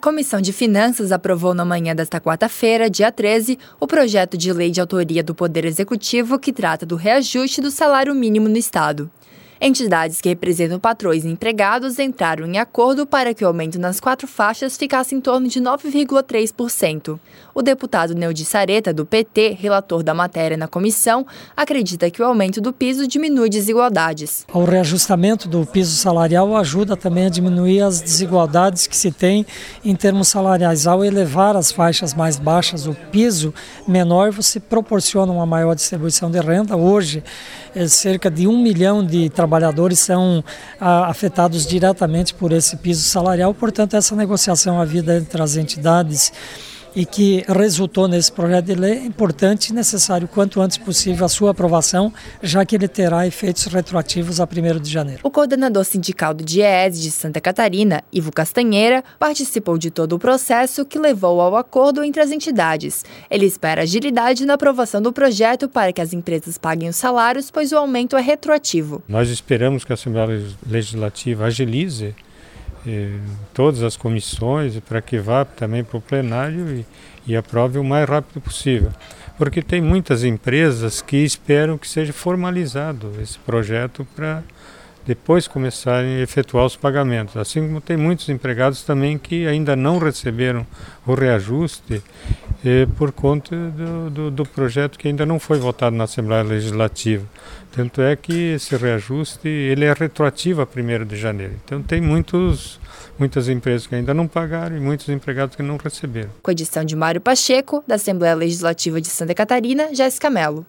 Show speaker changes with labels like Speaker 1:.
Speaker 1: Comissão de Finanças aprovou na manhã desta quarta-feira, dia 13, o projeto de lei de autoria do Poder Executivo que trata do reajuste do salário mínimo no Estado. Entidades que representam patrões e empregados entraram em acordo para que o aumento nas 4 faixas ficasse em torno de 9,3%. O deputado Neudi Sareta, do PT, relator da matéria na comissão, acredita que o aumento do piso diminui desigualdades.
Speaker 2: O reajustamento do piso salarial ajuda também a diminuir as desigualdades que se tem em termos salariais. Ao elevar as faixas mais baixas, o piso menor, você proporciona uma maior distribuição de renda. Hoje, cerca de 1 milhão de trabalhadores são afetados diretamente por esse piso salarial, portanto essa negociação havida entre as entidades e que resultou nesse projeto de lei é importante e necessário quanto antes possível a sua aprovação, já que ele terá efeitos retroativos a 1º de janeiro.
Speaker 1: O coordenador sindical do DIEESE de Santa Catarina, Ivo Castanheira, participou de todo o processo que levou ao acordo entre as entidades. Ele espera agilidade na aprovação do projeto para que as empresas paguem os salários, pois o aumento é retroativo.
Speaker 3: Nós esperamos que a Assembleia Legislativa agilize todas as comissões para que vá também para o plenário e aprove o mais rápido possível. Porque tem muitas empresas que esperam que seja formalizado esse projeto para depois começarem a efetuar os pagamentos. Assim como tem muitos empregados também que ainda não receberam o reajuste por conta do projeto que ainda não foi votado na Assembleia Legislativa. Tanto é que esse reajuste ele é retroativo a 1º de janeiro. Então tem muitas empresas que ainda não pagaram e muitos empregados que não receberam.
Speaker 1: Com a edição de Mário Pacheco, da Assembleia Legislativa de Santa Catarina, Jéssica Mello.